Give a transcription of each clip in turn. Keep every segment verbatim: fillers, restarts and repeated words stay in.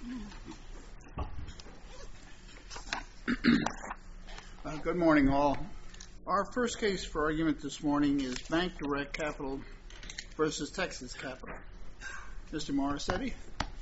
Uh, good morning, all. Our first case for argument this morning is Bank Direct Capital versus Texas Capital. Mister Moricetti.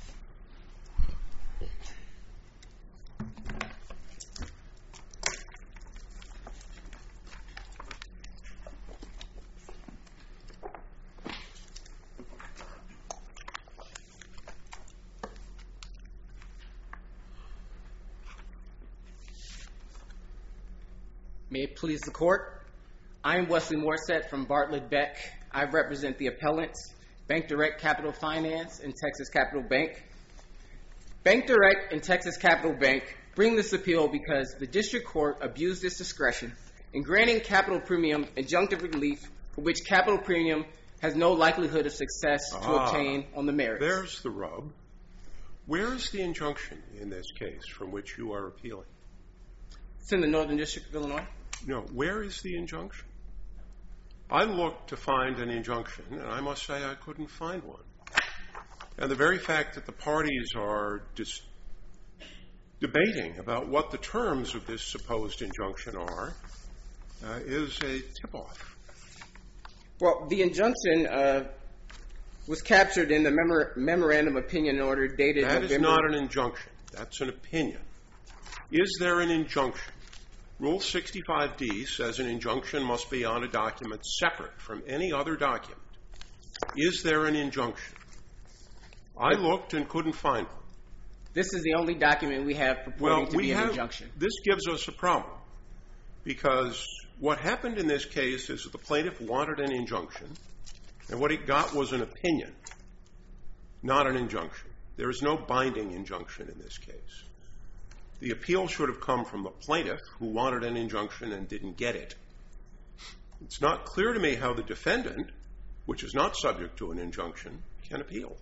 May it please the court. I am Wesley Morissette from Bartlett Beck. I represent the appellants, Bank Direct Capital Finance and Texas Capital Bank. Bank Direct and Texas Capital Bank bring this appeal because the district court abused its discretion in granting Capital Premium injunctive relief for which Capital Premium has no likelihood of success to ah, obtain on the merits. There's the rub. Where is the injunction in this case from which you are appealing? It's in the Northern District of Illinois. No, where is the injunction? I looked to find an injunction, and I must say I couldn't find one. And the very fact that the parties are dis- debating about what the terms of this supposed injunction are uh, is a tip-off. Well, the injunction uh, was captured in the memor- memorandum opinion order dated That November. is not an injunction. That's an opinion. Is there an injunction? Rule sixty-five D says an injunction must be on a document separate from any other document. Is there an injunction? I looked and couldn't find one. This is the only document we have purporting Well, to we be an have, injunction. This gives us a problem because what happened in this case is that the plaintiff wanted an injunction, and what he got was an opinion, not an injunction. There is no binding injunction in this case. The appeal should have come from the plaintiff who wanted an injunction and didn't get it. It's not clear to me how the defendant, which is not subject to an injunction, can appeal.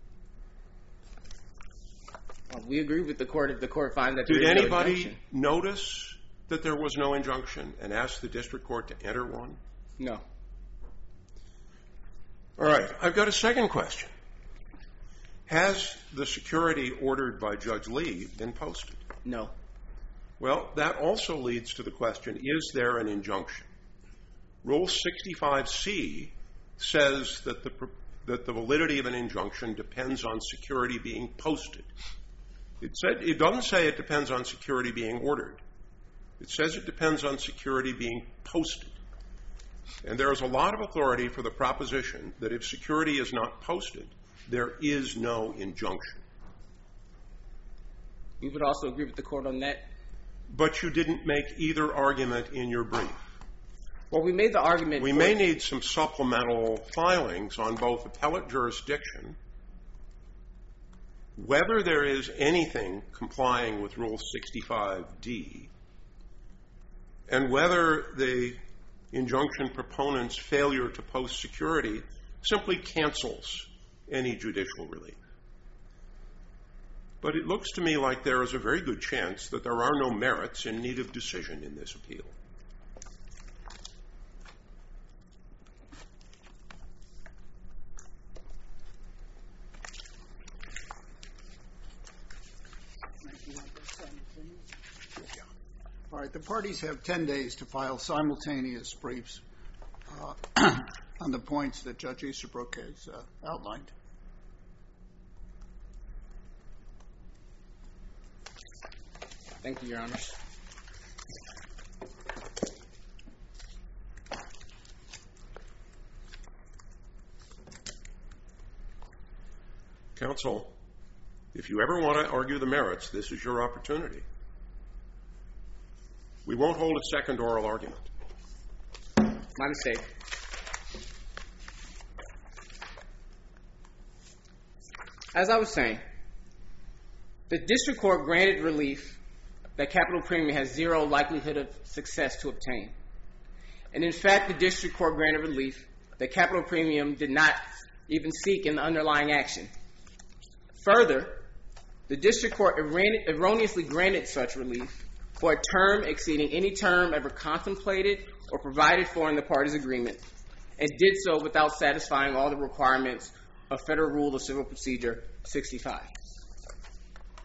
Well, we agree with the court if the court finds that Did there is no anybody injunction. notice that there was no injunction and ask the district court to enter one? No. All right, I've got a second question. Has the security ordered by Judge Lee been posted? No. Well, that also leads to the question, is there an injunction? Rule sixty-five C says that the, that the validity of an injunction depends on security being posted. It, said, it doesn't say it depends on security being ordered. It says it depends on security being posted. And there is a lot of authority for the proposition that if security is not posted, there is no injunction. We would also agree with the court on that. But you didn't make either argument in your brief. Well, we made the argument... We may need some supplemental filings on both appellate jurisdiction, whether there is anything complying with Rule sixty-five D, and whether the injunction proponent's failure to post security simply cancels any judicial relief. But it looks to me like there is a very good chance that there are no merits in need of decision in this appeal. All right, the parties have ten days to file simultaneous briefs uh, on the points that Judge Easterbrook has uh, outlined. Thank you, Your Honor. Counsel, if you ever want to argue the merits, this is your opportunity. We won't hold a second oral argument. My mistake. As I was saying, the district court granted relief that Capital Premium has zero likelihood of success to obtain. And in fact, the district court granted relief that Capital Premium did not even seek in the underlying action. Further, the district court erroneously granted such relief for a term exceeding any term ever contemplated or provided for in the parties' agreement, and did so without satisfying all the requirements of Federal Rule of Civil Procedure sixty-five.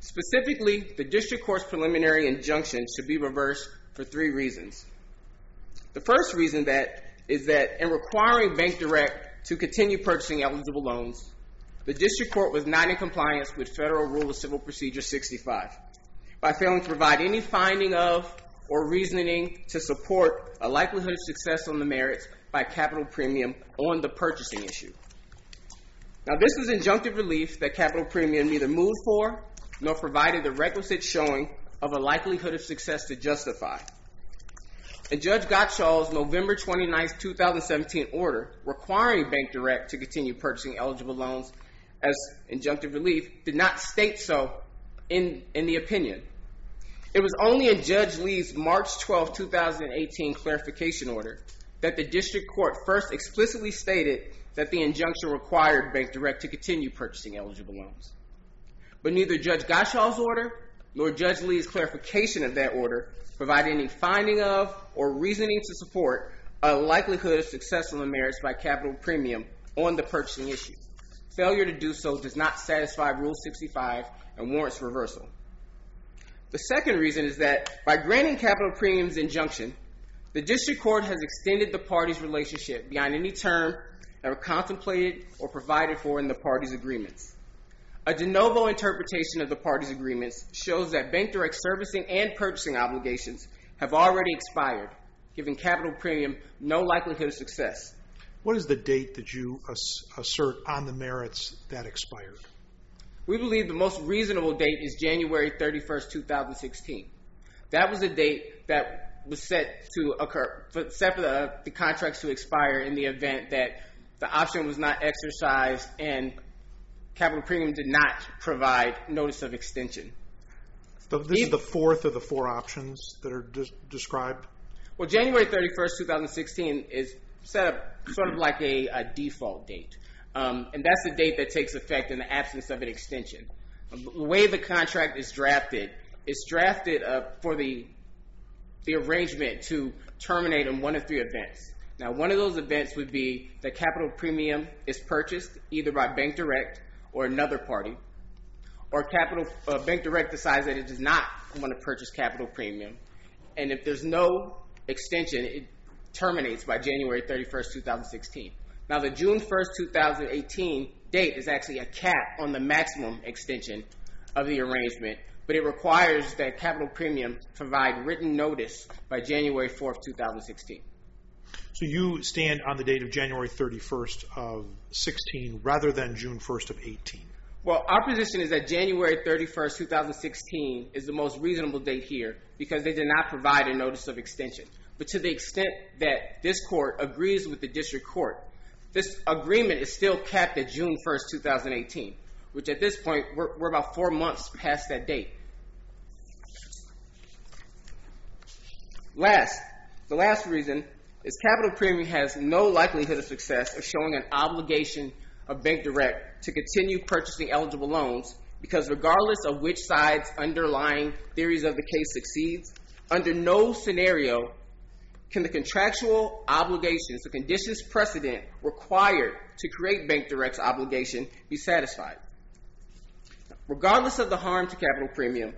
Specifically, the district court's preliminary injunction should be reversed for three reasons. The first reason that is that in requiring Bank Direct to continue purchasing eligible loans, the district court was not in compliance with Federal Rule of Civil Procedure sixty-five by failing to provide any finding of or reasoning to support a likelihood of success on the merits by capital premium on the purchasing issue. Now, this was injunctive relief that capital premium neither moved for nor provided the requisite showing of a likelihood of success to justify. In Judge Gottschall's November twenty-ninth, twenty seventeen order requiring Bank Direct to continue purchasing eligible loans as injunctive relief did not state so in, in the opinion. It was only in Judge Lee's March twelfth, twenty eighteen clarification order that the district court first explicitly stated that the injunction required Bank Direct to continue purchasing eligible loans. But neither Judge Gottschall's order nor Judge Lee's clarification of that order provided any finding of or reasoning to support a likelihood of success on the merits by capital premium on the purchasing issue. Failure to do so does not satisfy Rule sixty-five and warrants reversal. The second reason is that by granting capital premium's injunction, the district court has extended the parties' relationship beyond any term that were contemplated or provided for in the parties' agreements. A de novo interpretation of the parties' agreements shows that Bank Direct servicing and purchasing obligations have already expired, giving capital premium no likelihood of success. What is the date that you ass- assert on the merits that expired? We believe the most reasonable date is January thirty-first, twenty sixteen. That was a date that was set to occur, set for the, the contracts to expire in the event that the option was not exercised and capital premium did not provide notice of extension. So this Even, is the fourth of the four options that are de- described? Well, January thirty-first, twenty sixteen is set up sort of like a, a default date. Um, and that's the date that takes effect in the absence of an extension. The way the contract is drafted, it's drafted uh, for the, the arrangement to terminate in one of three events. Now, one of those events would be that capital premium is purchased either by Bank Direct or another party, or capital uh, Bank Direct decides that it does not want to purchase capital premium, and if there's no extension, it terminates by January thirty-first, twenty sixteen. Now, the June first, twenty eighteen date is actually a cap on the maximum extension of the arrangement, but it requires that capital premium provide written notice by January fourth, twenty sixteen. So you stand on the date of January thirty-first of sixteen rather than June first of eighteen? Well, our position is that January thirty-first, twenty sixteen is the most reasonable date here because they did not provide a notice of extension. But to the extent that this court agrees with the district court, this agreement is still capped at June first, twenty eighteen, which at this point, we're, we're about four months past that date. Last, the last reason is capital premium has no likelihood of success of showing an obligation of Bank Direct to continue purchasing eligible loans because regardless of which side's underlying theories of the case succeeds, under no scenario can the contractual obligations, the conditions precedent required to create Bank Direct's obligation be satisfied. Regardless of the harm to capital premium,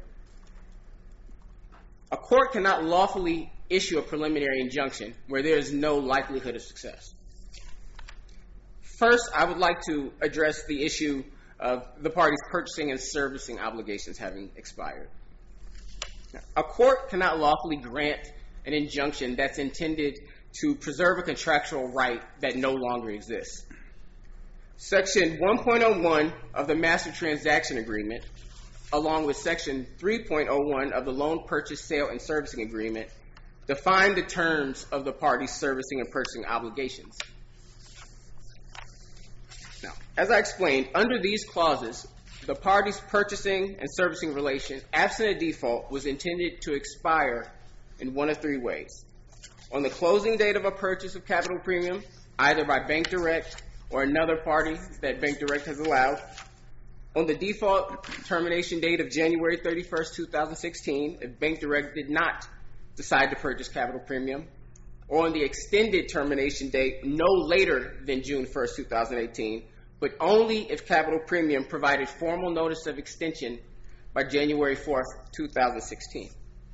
a court cannot lawfully issue a preliminary injunction where there is no likelihood of success. First, I would like to address the issue of the parties' purchasing and servicing obligations having expired. Now, a court cannot lawfully grant an injunction that's intended to preserve a contractual right that no longer exists. Section one point oh one of the Master Transaction Agreement, along with Section three point oh one of the Loan Purchase, Sale, and Servicing Agreement, define the terms of the parties' servicing and purchasing obligations. Now, as I explained, under these clauses, the parties' purchasing and servicing relation, absent a default, was intended to expire in one of three ways. On the closing date of a purchase of capital premium, either by Bank Direct or another party that Bank Direct has allowed. On the default termination date of January thirty-first, twenty sixteen, if Bank Direct did not decide to purchase capital premium, or on the extended termination date no later than June first, twenty eighteen, but only if capital premium provided formal notice of extension by January fourth, two thousand sixteen.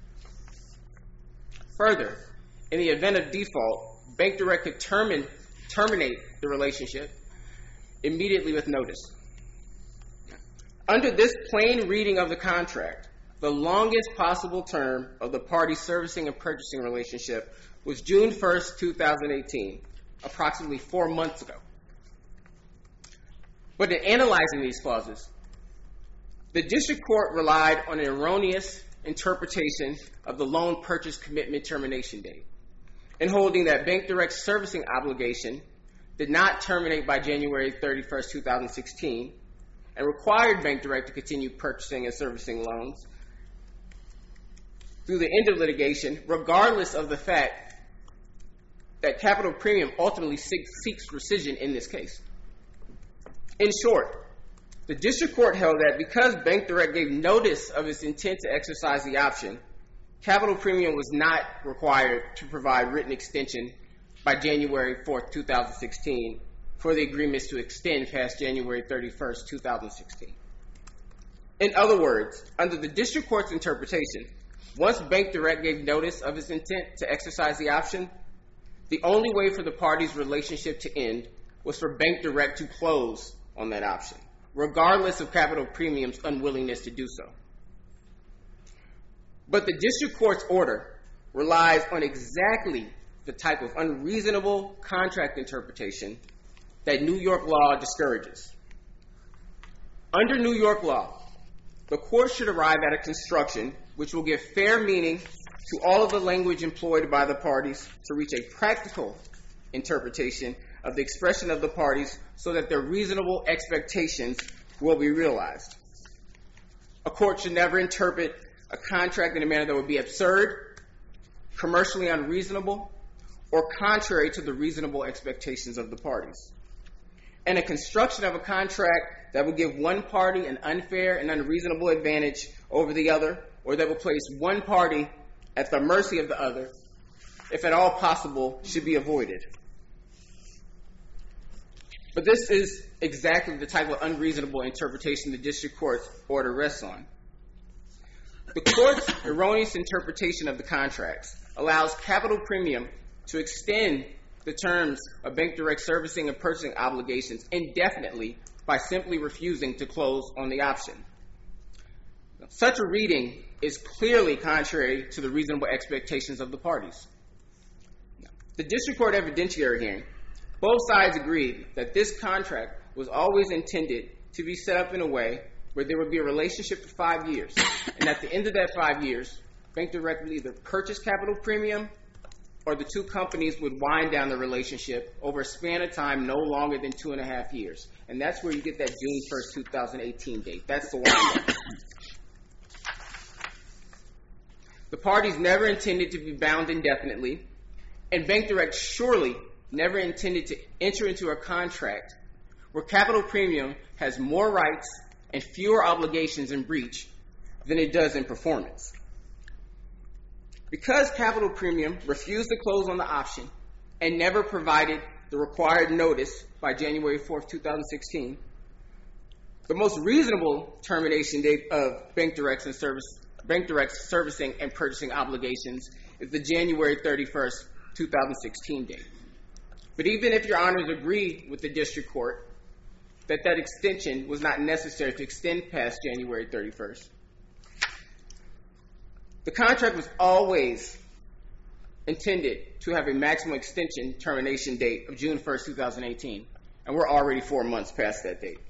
Further, in the event of default, Bank Direct could termin- terminate the relationship immediately with notice. Under this plain reading of the contract, the longest possible term of the parties' servicing and purchasing relationship was June first, two thousand eighteen, approximately four months ago. But in analyzing these clauses, the district court relied on an erroneous interpretation of the loan purchase commitment termination date, in holding that Bank Direct's servicing obligation did not terminate by January thirty-first, two thousand sixteen, and required Bank Direct to continue purchasing and servicing loans through the end of litigation, regardless of the fact that Capital Premium ultimately seeks, seeks rescission in this case. In short, the district court held that because Bank Direct gave notice of its intent to exercise the option, Capital Premium was not required to provide written extension by January fourth, two thousand sixteen for the agreements to extend past January thirty-first, two thousand sixteen. In other words, under the district court's interpretation, once Bank Direct gave notice of its intent to exercise the option, the only way for the parties' relationship to end was for Bank Direct to close on that option, regardless of Capital Premium's unwillingness to do so. But the district court's order relies on exactly the type of unreasonable contract interpretation that New York law discourages. Under New York law, the court should arrive at a construction which will give fair meaning to all of the language employed by the parties to reach a practical interpretation of the expression of the parties so that their reasonable expectations will be realized. A court should never interpret a contract in a manner that would be absurd, commercially unreasonable, or contrary to the reasonable expectations of the parties. And a construction of a contract that will give one party an unfair and unreasonable advantage over the other, or that will place one party at the mercy of the other, if at all possible, should be avoided. But this is exactly the type of unreasonable interpretation the district court's order rests on. The court's erroneous interpretation of the contracts allows Capital Premium to extend the terms of Bank Direct servicing and purchasing obligations indefinitely by simply refusing to close on the option. Such a reading is clearly contrary to the reasonable expectations of the parties. The district court evidentiary hearing, both sides agreed that this contract was always intended to be set up in a way where there would be a relationship for five years. And at the end of that five years, Bank Direct would either purchase Capital Premium or the two companies would wind down the relationship over a span of time no longer than two and a half years. And that's where you get that June first, two thousand eighteen date. That's the wind down. The parties never intended to be bound indefinitely, and Bank Direct surely never intended to enter into a contract where Capital Premium has more rights and fewer obligations in breach than it does in performance. Because Capital Premium refused to close on the option and never provided the required notice by January fourth, two thousand sixteen, the most reasonable termination date of Bank Direct's and service, Bank Direct's servicing and purchasing obligations is the January thirty-first, two thousand sixteen date. But even if your honors agree with the district court that that extension was not necessary to extend past January thirty-first, the contract was always intended to have a maximum extension termination date of June first, two thousand eighteen, and we're already four months past that date.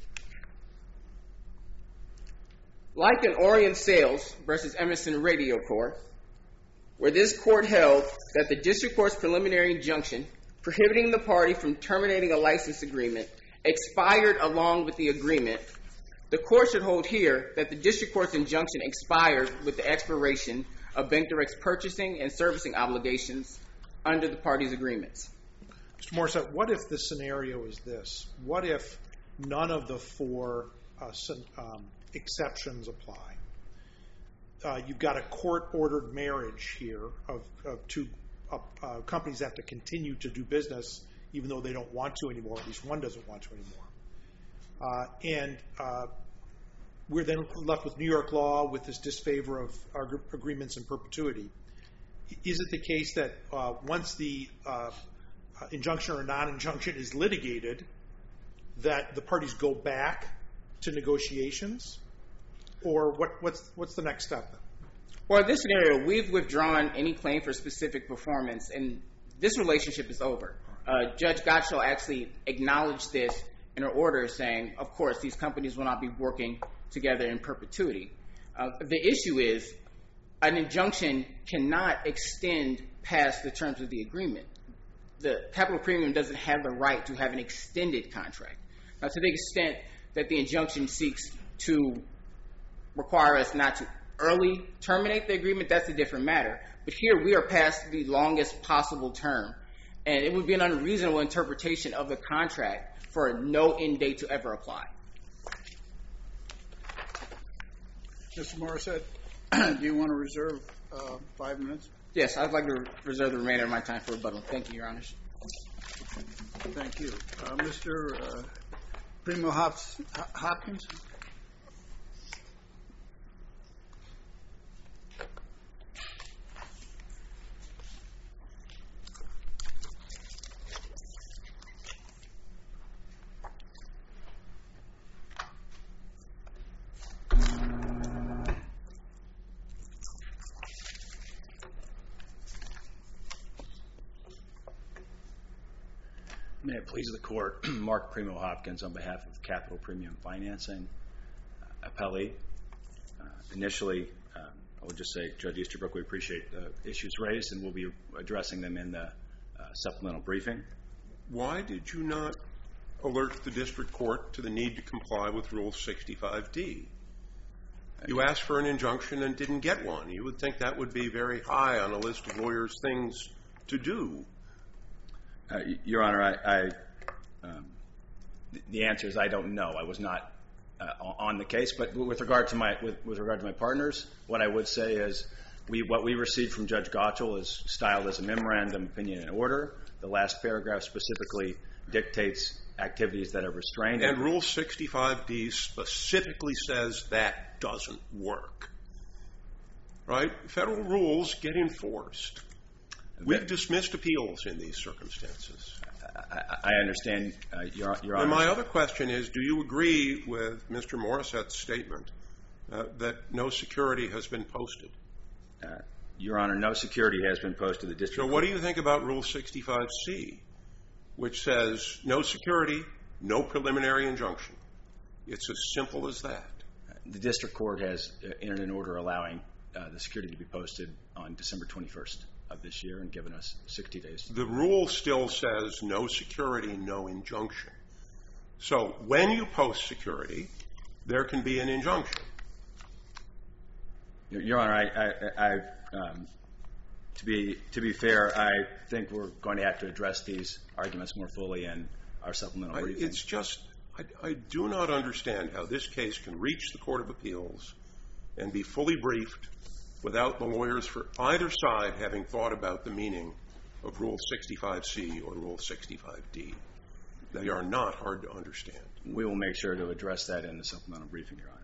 Like in Orion Sales versus Emerson Radio Corp, where this court held that the district court's preliminary injunction prohibiting the party from terminating a license agreement expired along with the agreement, the court should hold here that the district court's injunction expired with the expiration of Bank Direct's purchasing and servicing obligations under the parties' agreements. Mister Morissette, what if the scenario is this? What if none of the four uh, um, exceptions apply? Uh, you've got a court-ordered marriage here of, of two uh, uh, companies that have to continue to do business even though they don't want to anymore, at least one doesn't want to anymore. Uh, and uh, we're then left with New York law with this disfavor of our agreements in perpetuity. Is it the case that uh, once the uh, injunction or non-injunction is litigated, that the parties go back to negotiations? Or what, what's, what's the next step? Well, in this scenario, we've withdrawn any claim for specific performance, and this relationship is over. Uh, Judge Gottschall actually acknowledged this in her order, saying, of course, these companies will not be working together in perpetuity. Uh, the issue is an injunction cannot extend past the terms of the agreement. The Capital Premium doesn't have the right to have an extended contract. Now, to the extent that the injunction seeks to require us not to early terminate the agreement, that's a different matter. But here we are past the longest possible term, and it would be an unreasonable interpretation of the contract for no end date to ever apply. Mister Morissette, do you want to reserve uh, five minutes? Yes, I'd like to reserve the remainder of my time for rebuttal. Thank you, Your Honors. Thank you. Uh, Mister Uh, Primo Hops- Hopkins? May it please the Court, Mark Primo Hopkins on behalf of Capital Premium Financing, uh, appellee. Uh, initially, um, I would just say, Judge Easterbrook, we appreciate the issues raised, and we'll be addressing them in the uh, supplemental briefing. Why did you not alert the district court to the need to comply with Rule sixty-five D? You asked for an injunction and didn't get one. You would think that would be very high on a list of lawyers' things to do. Uh, Your Honor, I, I, um, the answer is I don't know. I was not uh, on the case, but with regard to my with, with regard to my partners, what I would say is we what we received from Judge Gottschall is styled as a memorandum opinion and order. The last paragraph specifically dictates activities that are restrained. And Rule sixty-five D specifically says that doesn't work. Right? Federal rules get enforced. We've dismissed appeals in these circumstances. I, I understand, uh, Your, Your Honor. And my other question is, do you agree with Mister Morissette's statement uh, that no security has been posted? Uh, Your Honor, no security has been posted to the district So court. what do you think about Rule sixty-five C, which says no security, no preliminary injunction? It's as simple as that. The district court has uh, entered an order allowing uh, the security to be posted on December twenty-first of this year and given us sixty days. The rule still says no security, no injunction. So when you post security, there can be an injunction. Your, Your Honor, I, I, I um, to be to be fair, I think we're going to have to address these arguments more fully in our supplemental I, briefing. it's just, I, I do not understand how this case can reach the Court of Appeals and be fully briefed without the lawyers for either side having thought about the meaning of Rule sixty-five C or Rule sixty-five D. They are not hard to understand. We will make sure to address that in the supplemental briefing, Your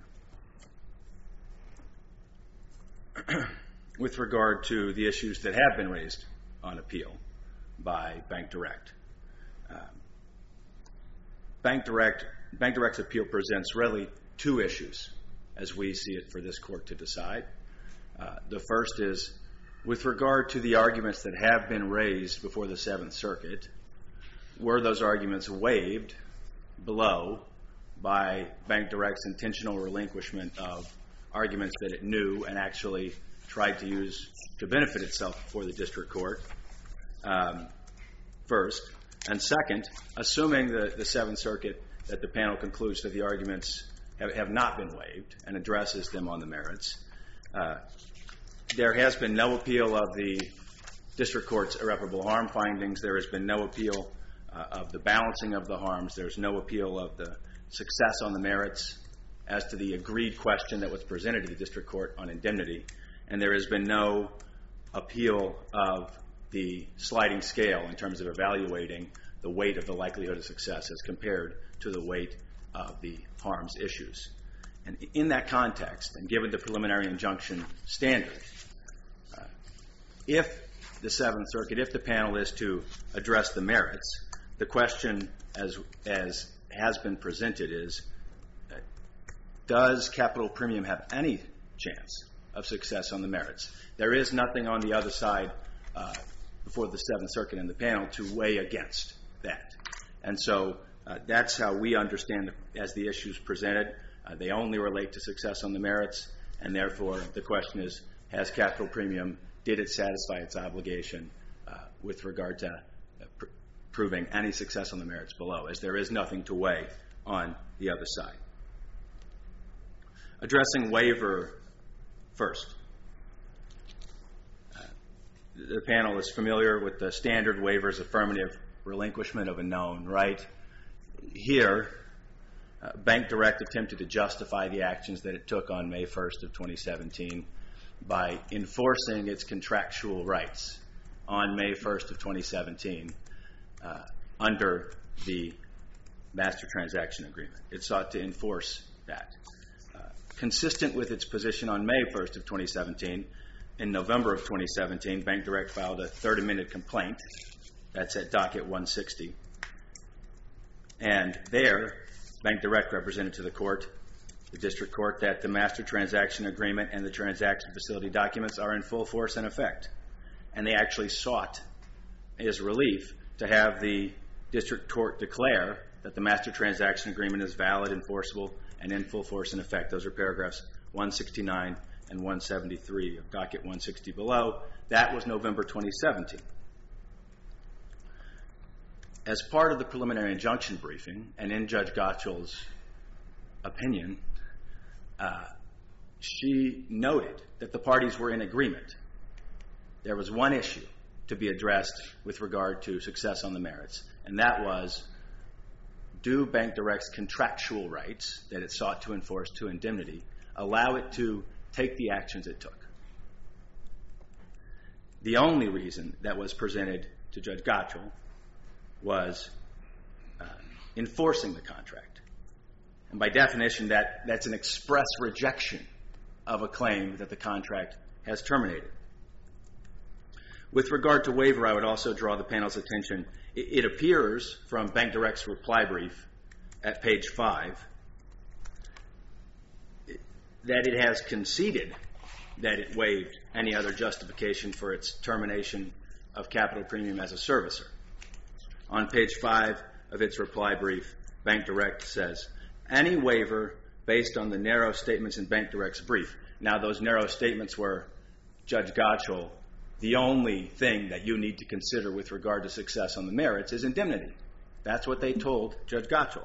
Honor. With regard to the issues that have been raised on appeal by Bank Direct, um, Bank Direct, Bank Direct's appeal presents really two issues as we see it for this court to decide. Uh, the first is with regard to the arguments that have been raised before the Seventh Circuit, were those arguments waived below by Bank Direct's intentional relinquishment of arguments that it knew and actually tried to use to benefit itself before the district court, um, first. And second, assuming the, the Seventh Circuit, that the panel concludes that the arguments have, have not been waived and addresses them on the merits, uh, there has been no appeal of the district court's irreparable harm findings. There has been no appeal uh, of the balancing of the harms. There's no appeal of the success on the merits as to the agreed question that was presented to the district court on indemnity. And there has been no appeal of the sliding scale in terms of evaluating the weight of the likelihood of success as compared to the weight of the harms issues. And in that context, and given the preliminary injunction standard, uh, if the Seventh Circuit, if the panel is to address the merits, the question as as has been presented is, uh, does Capital Premium have any chance of success on the merits? There is nothing on the other side uh, before the Seventh Circuit and the panel to weigh against that. And so uh, that's how we understand the, as the issues presented. Uh, they only relate to success on the merits, and therefore the question is, has Capital Premium, did it satisfy its obligation uh, with regard to uh, pr- proving any success on the merits below, as there is nothing to weigh on the other side. Addressing waiver first. Uh, the panel is familiar with the standard waivers, affirmative relinquishment of a known right. Here, uh, Bank Direct attempted to justify the actions that it took on May first of twenty seventeen by enforcing its contractual rights on May first of twenty seventeen uh, under the Master Transaction Agreement. It sought to enforce that. Uh, consistent with its position on May first of twenty seventeen, in November of twenty seventeen, Bank Direct filed a thirty-minute complaint. That's at docket one sixty. And there, Bank Direct represented to the court, the district court, that the Master Transaction Agreement and the transaction facility documents are in full force and effect. And they actually sought, as relief, to have the district court declare that the Master Transaction Agreement is valid, enforceable, and in full force and effect. Those are paragraphs one sixty-nine and one seventy-three of docket one sixty below. That was November twenty seventeen. As part of the preliminary injunction briefing, and in Judge Gottschall's opinion, uh, she noted that the parties were in agreement. There was one issue to be addressed with regard to success on the merits, and that was, do Bank Direct's contractual rights that it sought to enforce to indemnity allow it to take the actions it took? The only reason that was presented to Judge Gottschall was uh, enforcing the contract. And by definition, that, that's an express rejection of a claim that the contract has terminated. With regard to waiver, I would also draw the panel's attention. It, it appears from Bank Direct's reply brief at page five that it has conceded that it waived any other justification for its termination of Capital Premium as a servicer. On page five of its reply brief, Bank Direct says, any waiver based on the narrow statements in Bank Direct's brief. Now, those narrow statements were, Judge Gottschall, the only thing that you need to consider with regard to success on the merits is indemnity. That's what they told Judge Gottschall.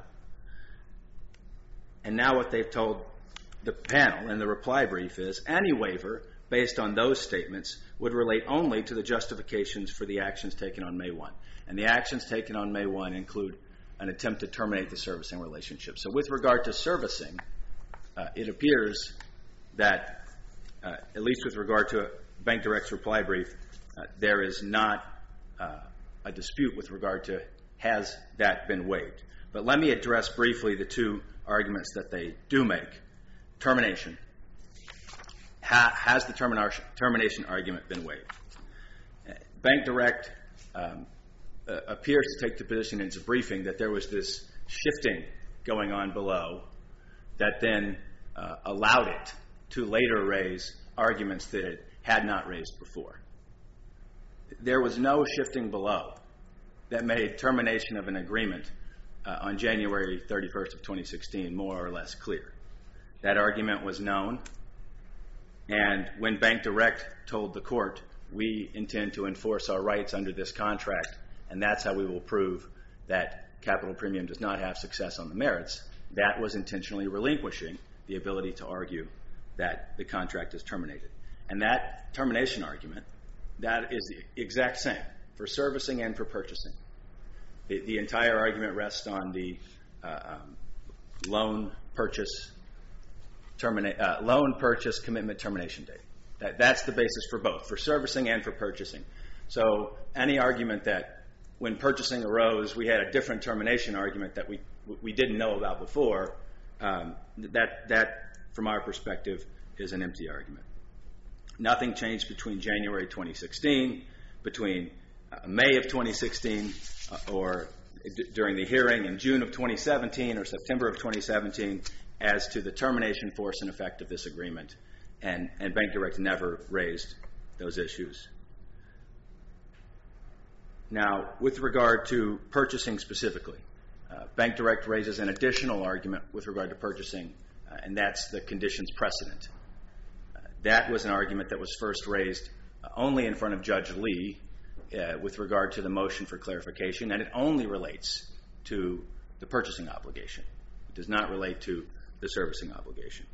And now what they've told the panel in the reply brief is, any waiver based on those statements would relate only to the justifications for the actions taken on May first. And the actions taken on May first include an attempt to terminate the servicing relationship. So with regard to servicing, uh, it appears that, uh, at least with regard to Bank Direct's reply brief, uh, there is not uh, a dispute with regard to has that been waived. But let me address briefly the two arguments that they do make. Termination. Ha- has the termination, termination argument been waived? Uh, Bank Direct um, uh, appears to take the position in its briefing that there was this shifting going on below that then uh, allowed it to later raise arguments that it had not raised before. There was no shifting below that made termination of an agreement uh, on January thirty-first of twenty sixteen more or less clear. That argument was known, and when Bank Direct told the court, we intend to enforce our rights under this contract, and that's how we will prove that Capital Premium does not have success on the merits, that was intentionally relinquishing the ability to argue that the contract is terminated. And that termination argument, that is the exact same for servicing and for purchasing. The, the entire argument rests on the uh, um, loan purchase termina- uh, loan purchase commitment termination date. That, that's the basis for both, for servicing and for purchasing. So any argument that when purchasing arose, we had a different termination argument that we we didn't know about before, um, that that from our perspective, is an empty argument. Nothing changed between January twenty sixteen, between uh, May of twenty sixteen, uh, or d- during the hearing in June of twenty seventeen or September of twenty seventeen as to the termination, force, and effect of this agreement. And, and Bank Direct never raised those issues. Now, with regard to purchasing specifically, uh, Bank Direct raises an additional argument with regard to purchasing, uh, and that's the conditions precedent. Uh, that was an argument that was first raised uh, only in front of Judge Lee uh, with regard to the motion for clarification, and it only relates to the purchasing obligation. It does not relate to the servicing obligation.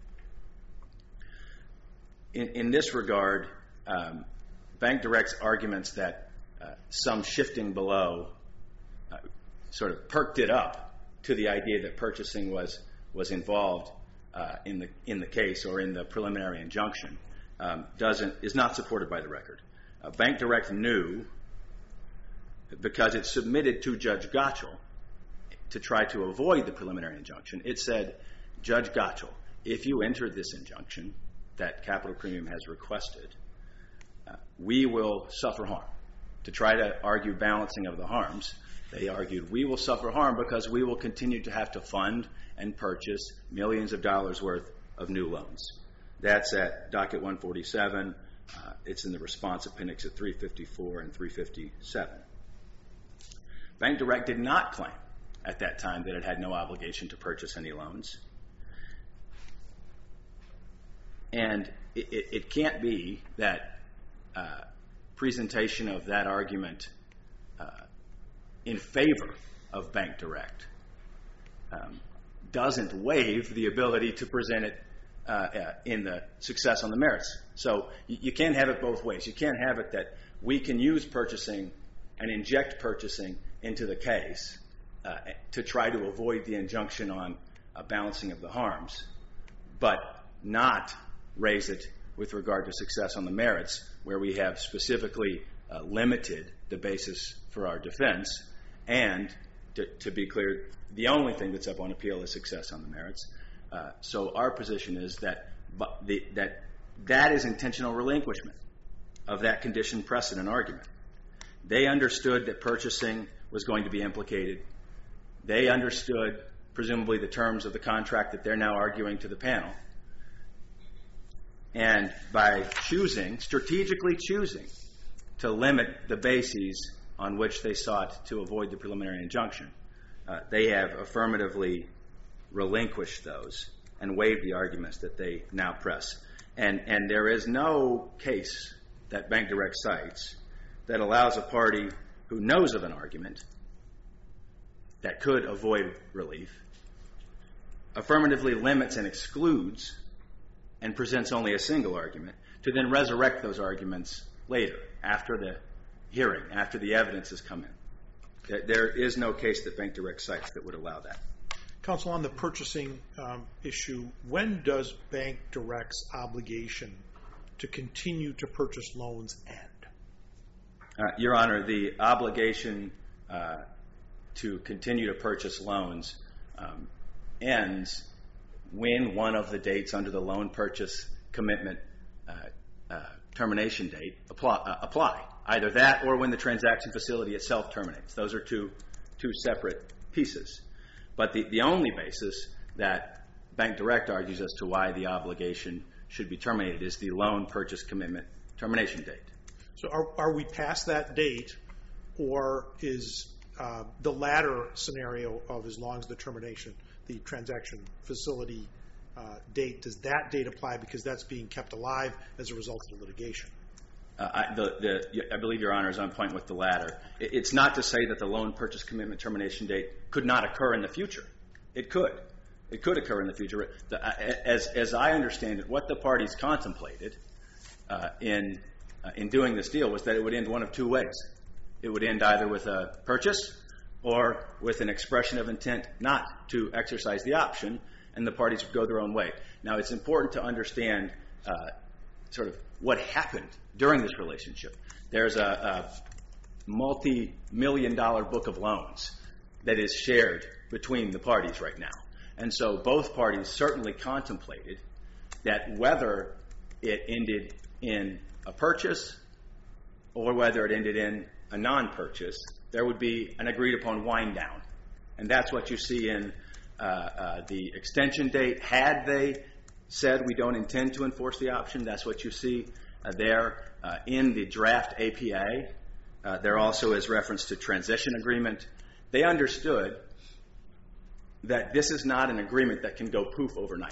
In, in this regard, um, Bank Direct's arguments that Uh, some shifting below uh, sort of perked it up to the idea that purchasing was was involved uh, in the in the case or in the preliminary injunction um, doesn't is not supported by the record. Uh, Bank Direct knew, because it submitted to Judge Gottschall to try to avoid the preliminary injunction. It said, Judge Gottschall, if you enter this injunction that Capital Premium has requested, uh, we will suffer harm. To try to argue balancing of the harms, they argued, we will suffer harm because we will continue to have to fund and purchase millions of dollars worth of new loans. That's at docket one forty-seven. Uh, it's in the response appendix at three fifty-four and three fifty-seven. Bank Direct did not claim at that time that it had no obligation to purchase any loans. And it, it, it can't be that uh, presentation of that argument uh, in favor of Bank Direct um, doesn't waive the ability to present it uh, uh, in the success on the merits. So you, you can't have it both ways. You can't have it that we can use purchasing and inject purchasing into the case uh, to try to avoid the injunction on a balancing of the harms, but not raise it with regard to success on the merits, where we have specifically uh, limited the basis for our defense, and to, to be clear, the only thing that's up on appeal is success on the merits. Uh, so our position is that the, that that is intentional relinquishment of that condition precedent argument. They understood that purchasing was going to be implicated. They understood, presumably, the terms of the contract that they're now arguing to the panel. And by choosing, strategically choosing, to limit the bases on which they sought to avoid the preliminary injunction, uh, they have affirmatively relinquished those and waived the arguments that they now press. And, and there is no case that Bank Direct cites that allows a party who knows of an argument that could avoid relief, affirmatively limits and excludes and presents only a single argument, to then resurrect those arguments later, after the hearing, after the evidence has come in. There is no case that Bank Direct cites that would allow that. Counsel, on the purchasing um, issue, when does Bank Direct's obligation to continue to purchase loans end? Uh, Your Honor, the obligation uh, to continue to purchase loans um, ends when one of the dates under the loan purchase commitment uh, uh, termination date apply, uh, apply. Either that or when the transaction facility itself terminates. Those are two, two separate pieces. But the, the only basis that Bank Direct argues as to why the obligation should be terminated is the loan purchase commitment termination date. So are, are we past that date, or is uh, the latter scenario of as long as the termination, the transaction facility uh, date, does that date apply because that's being kept alive as a result of the litigation? Uh, I, the, the, I believe Your Honor is on point with the latter. It, it's not to say that the loan purchase commitment termination date could not occur in the future. It could. It could occur in the future. The, as, as I understand it, what the parties contemplated uh, in, uh, in doing this deal was that it would end one of two ways. It would end either with a purchase or with an expression of intent not to exercise the option, and the parties would go their own way. Now, it's important to understand uh, sort of what happened during this relationship. There's a, a multi-million dollar book of loans that is shared between the parties right now. And so both parties certainly contemplated that whether it ended in a purchase or whether it ended in a non-purchase, there would be an agreed-upon wind-down. And that's what you see in uh, uh, the extension date. Had they said we don't intend to enforce the option, that's what you see uh, there uh, in the draft A P A. Uh, there also is reference to transition agreement. They understood that this is not an agreement that can go poof overnight.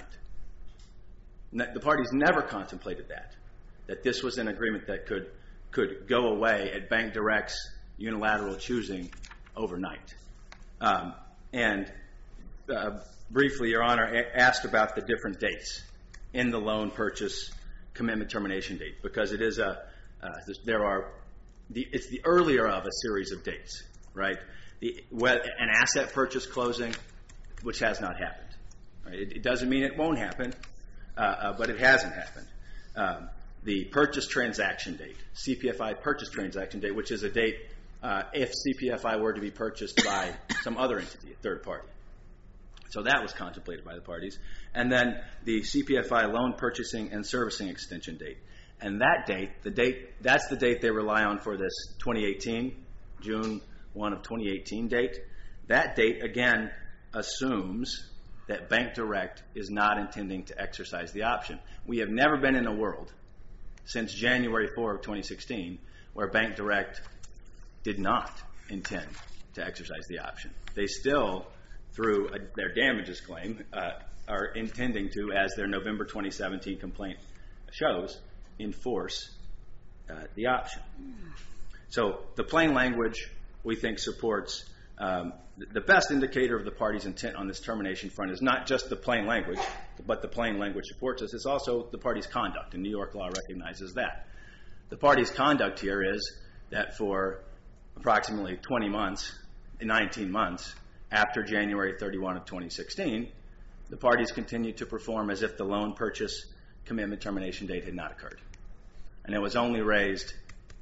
The parties never contemplated that, that this was an agreement that could could go away at Bank Direct's unilateral choosing overnight. Um, and uh, briefly, Your Honor, a- asked about the different dates in the loan purchase commitment termination date, because it is a uh, there are the it's the earlier of a series of dates, right? The well, an asset purchase closing, which has not happened. Right? It, it doesn't mean it won't happen, uh, uh, but it hasn't happened. Um, the purchase transaction date, C P F I purchase transaction date, which is a date uh, if C P F I were to be purchased by some other entity, a third party. So that was contemplated by the parties. And then the C P F I loan purchasing and servicing extension date. And that date, the date, that's the date they rely on for this twenty eighteen, June first of twenty eighteen date. That date, again, assumes that Bank Direct is not intending to exercise the option. We have never been in a world since January fourth of twenty sixteen where Bank Direct did not intend to exercise the option. They still, through a, their damages claim, uh, are intending to, as their November twenty seventeen complaint shows, enforce uh, the option. So the plain language, we think, supports um, the best indicator of the party's intent on this termination front is not just the plain language, but the plain language supports us. It's also the party's conduct, and New York law recognizes that. The party's conduct here is that for approximately twenty months, nineteen months, after January thirty-first of twenty sixteen, the parties continued to perform as if the loan purchase commitment termination date had not occurred. And it was only raised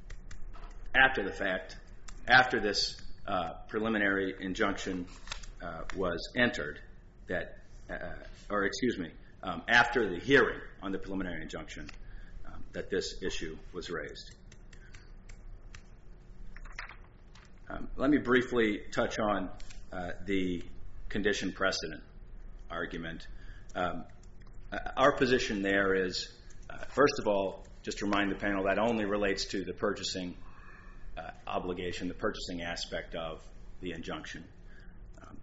after the fact, after this uh, preliminary injunction uh, was entered, that, uh, or excuse me, um, after the hearing on the preliminary injunction, um, that this issue was raised. Um, let me briefly touch on uh, the condition precedent argument. Um, our position there is, uh, first of all, just to remind the panel, that only relates to the purchasing uh, obligation, the purchasing aspect of the injunction. Um,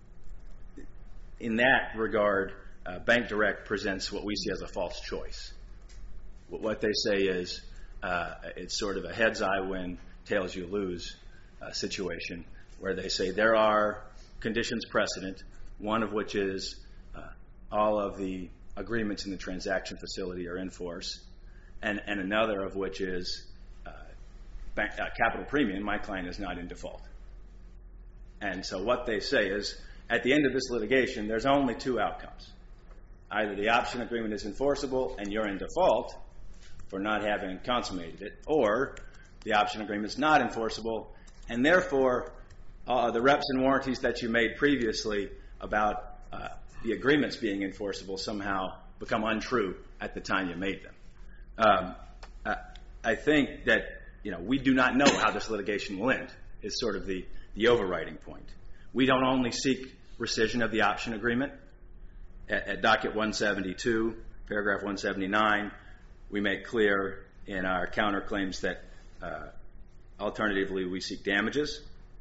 in that regard, uh, Bank Direct presents what we see as a false choice. What they say is uh, it's sort of a heads I win, tails you lose uh, situation, where they say there are conditions precedent, one of which is uh, all of the agreements in the transaction facility are in force, and, and another of which is uh, bank, uh, capital premium, my client is not in default. And so what they say is, at the end of this litigation, there's only two outcomes. Either the option agreement is enforceable and you're in default for not having consummated it, or the option agreement is not enforceable, and therefore uh, the reps and warranties that you made previously about uh, the agreements being enforceable somehow become untrue at the time you made them. Um, I, I think that you know we do not know how this litigation will end, is sort of the, the overriding point. We don't only seek rescission of the option agreement. At, at docket one seventy-two, paragraph one seventy-nine, we make clear in our counterclaims that uh, alternatively we seek damages.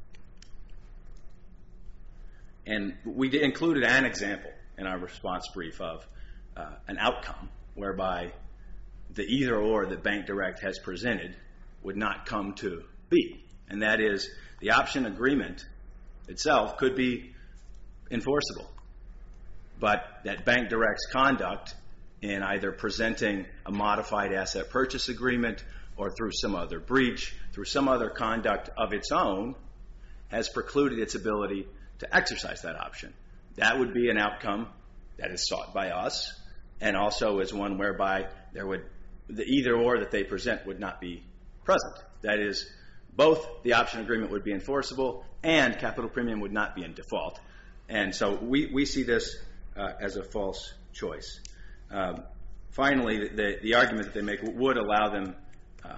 And we included an example in our response brief of uh, an outcome whereby the either or that Bank Direct has presented would not come to be. And that is, the option agreement itself could be enforceable, but that Bank Direct's conduct in either presenting a modified asset purchase agreement or through some other breach, through some other conduct of its own, has precluded its ability to exercise that option. That would be an outcome that is sought by us, and also is one whereby there would the either or that they present would not be present. That is, both the option agreement would be enforceable and capital premium would not be in default. And so we, we see this uh, as a false choice. Um, finally, the, the argument that they make would allow them, uh,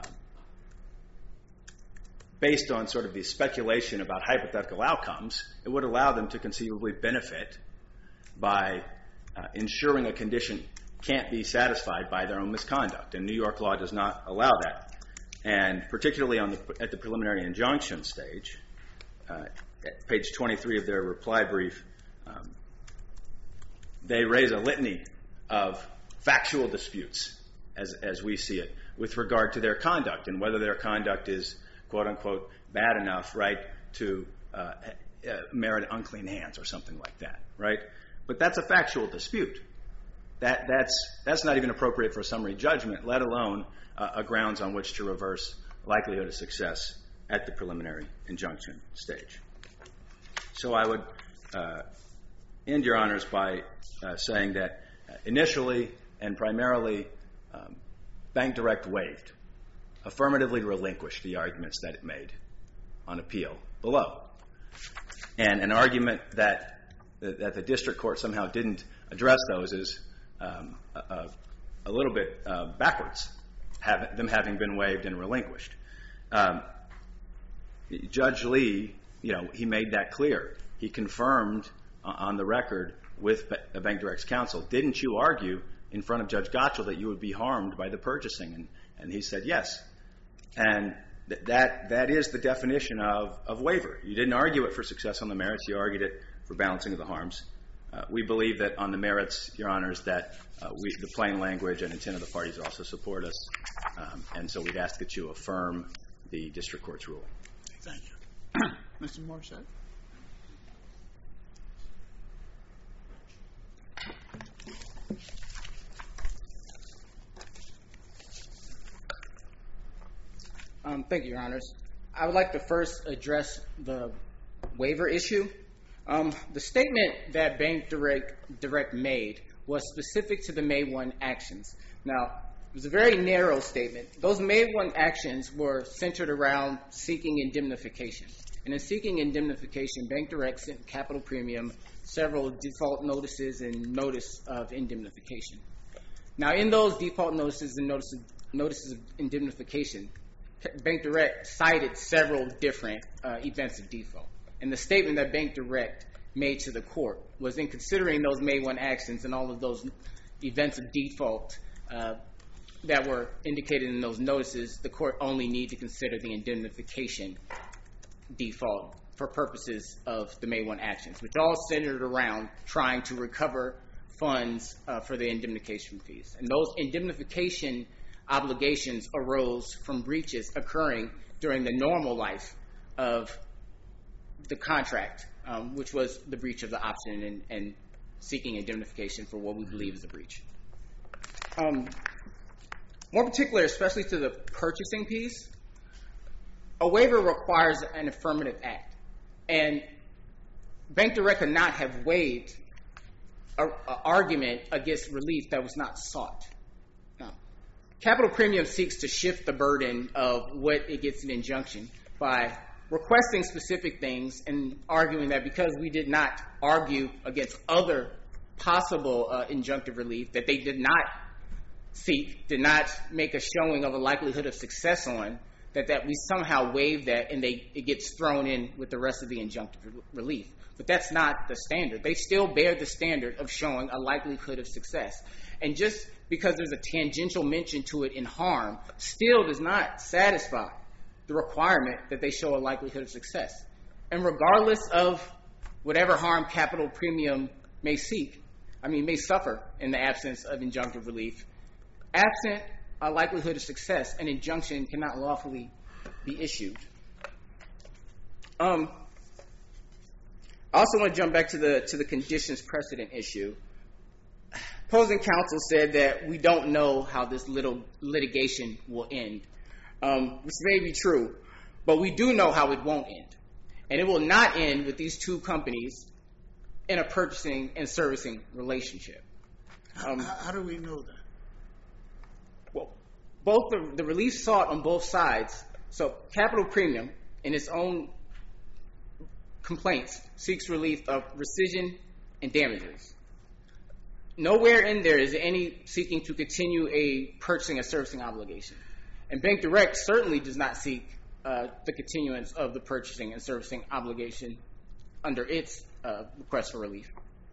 based on sort of the speculation about hypothetical outcomes, it would allow them to conceivably benefit by uh, ensuring a condition can't be satisfied by their own misconduct. And New York law does not allow that. And particularly on the, at the preliminary injunction stage, uh, at page twenty-three of their reply brief, um, they raise a litany of factual disputes, as, as we see it, with regard to their conduct and whether their conduct is, quote unquote, bad enough, right, to uh, uh, merit unclean hands or something like that, right? But that's a factual dispute. That, that's, that's not even appropriate for a summary judgment, let alone uh, a grounds on which to reverse likelihood of success at the preliminary injunction stage. So I would uh, end, Your Honors, by uh, saying that initially and primarily um, Bank Direct waived, affirmatively relinquished the arguments that it made on appeal below. And an argument that, that the district court somehow didn't address those is um, a, a little bit uh, backwards, have, them having been waived and relinquished. Um, Judge Lee, you know, he made that clear. He confirmed uh, on the record with B- Bank Direct's counsel, didn't you argue in front of Judge Gottschall that you would be harmed by the purchasing? And, and he said yes. And th- that that is the definition of, of waiver. You didn't argue it for success on the merits. You argued it for balancing of the harms. Uh, we believe that on the merits, Your Honors, that uh, we, the plain language and intent of the parties also support us. Um, and so we'd ask that you affirm the district court's ruling. Thank you. Mister Morissette. Um, thank you, Your Honors. I would like to first address the waiver issue. Um, the statement that Bank Direct, Direct made was specific to the May first actions. Now, it was a very narrow statement. Those May first actions were centered around seeking indemnification. And in seeking indemnification, Bank Direct sent Capital Premium several default notices and notice of indemnification. Now, in those default notices and notices, notices of indemnification, Bank Direct cited several different uh, events of default. And the statement that Bank Direct made to the court was, in considering those May first actions and all of those events of default uh, that were indicated in those notices, the court only need to consider the indemnification default for purposes of the May first actions, which all centered around trying to recover funds uh, for the indemnification fees. And those indemnification obligations arose from breaches occurring during the normal life of the contract, um, which was the breach of the option and, and seeking indemnification for what we believe is a breach. Um, more particular, especially to the purchasing piece, a waiver requires an affirmative act. And Bank Direct could not have waived an argument against relief that was not sought. Now, Capital Premium seeks to shift the burden of what it gets an injunction by requesting specific things and arguing that because we did not argue against other possible uh, injunctive relief that they did not seek, did not make a showing of a likelihood of success on, that, that we somehow waive that and they, it gets thrown in with the rest of the injunctive re- relief. But that's not the standard. They still bear the standard of showing a likelihood of success. And just because there's a tangential mention to it in harm still does not satisfy the requirement that they show a likelihood of success. And regardless of whatever harm Capital Premium may seek, I mean, may suffer in the absence of injunctive relief, absent a likelihood of success, an injunction cannot lawfully be issued. Um, I also want to jump back to the to the conditions precedent issue. Opposing counsel said that we don't know how this little litigation will end, um, which may be true, but we do know how it won't end. And it will not end with these two companies in a purchasing and servicing relationship. Um, how, how do we know that? Well, both the, the relief sought on both sides. So Capital Premium, in its own complaints, seeks relief of rescission and damages. nowhere in there is any seeking to continue a purchasing and servicing obligation. And Bank Direct certainly does not seek uh, the continuance of the purchasing and servicing obligation under its uh, request for relief.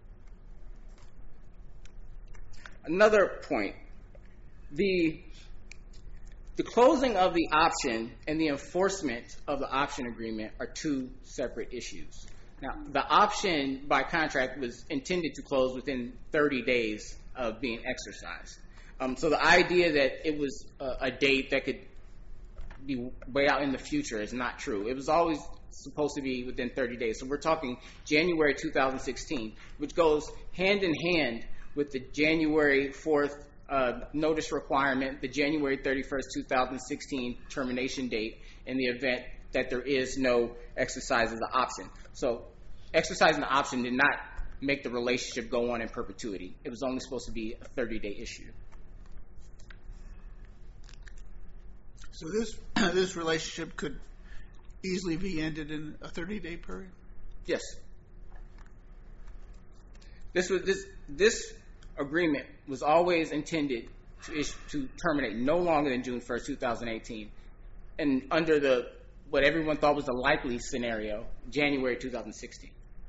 Another point, the the closing of the option and the enforcement of the option agreement are two separate issues. Now, the option by contract was intended to close within thirty days of being exercised. Um, so the idea that it was a, a date that could be way out in the future is not true. It was always supposed to be within thirty days. So we're talking January two thousand sixteen, which goes hand in hand with the January fourth uh, notice requirement, the January thirty-first, two thousand sixteen termination date in the event that there is no exercise of the option. So exercising the option did not make the relationship go on in perpetuity. It was only supposed to be a thirty-day issue. So this this relationship could easily be ended in a thirty-day period? Yes. This was this this agreement was always intended to issue, to terminate no longer than June first, two thousand eighteen, and under the what everyone thought was a likely scenario, January two thousand sixteen.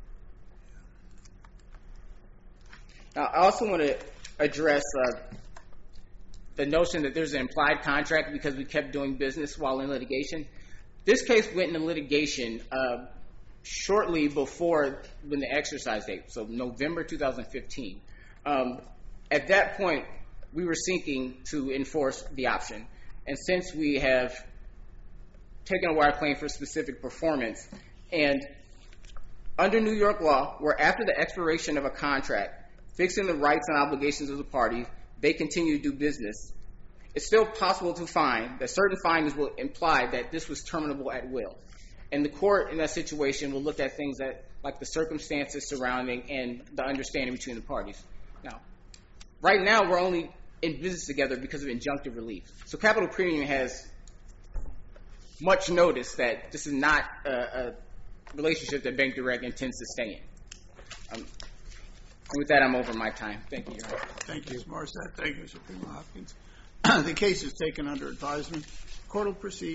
Now, I also want to address uh, the notion that there's an implied contract because we kept doing business while in litigation. This case went into litigation uh, shortly before when the exercise date, so November two thousand fifteen. Um, at that point, we were seeking to enforce the option. And since we have taken a wire claim for specific performance, and under New York law, where after the expiration of a contract, fixing the rights and obligations of the parties, they continue to do business, it's still possible to find that certain findings will imply that this was terminable at will. And the court in that situation will look at things that, like the circumstances surrounding and the understanding between the parties. Now, right now we're only in business together because of injunctive relief. So Capital Premium has much notice that this is not a, a relationship that Bank Direct intends to stay in. Um, and with that, I'm over my time. Thank you, Your Honor. Thank you, Miz Morissette. Thank you, Mister Hopkins. The case is taken under advisement. Court will proceed.